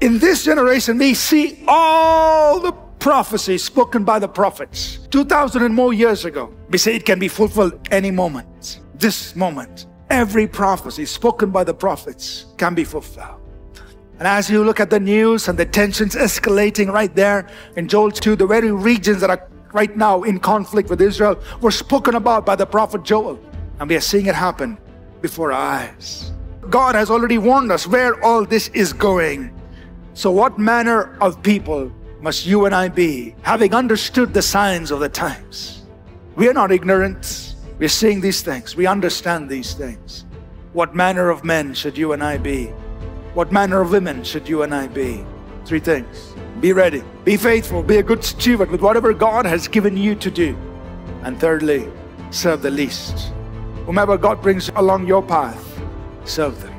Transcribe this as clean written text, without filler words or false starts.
In this generation, we see all the prophecies spoken by the prophets 2,000 and more years ago. We say it can be fulfilled any moment. This moment, every prophecy spoken by the prophets can be fulfilled. And as you look at the news and the tensions escalating right there in Joel 2, the very regions that are right now in conflict with Israel were spoken about by the prophet Joel. And we are seeing it happen before our eyes. God has already warned us where all this is going. So what manner of people must you and I be, having understood the signs of the times? We are not ignorant. We're seeing these things. We understand these things. What manner of men should you and I be? What manner of women should you and I be? 3 things. Be ready. Be faithful. Be a good steward with whatever God has given you to do. And thirdly, serve the least. Whomever God brings along your path, serve them.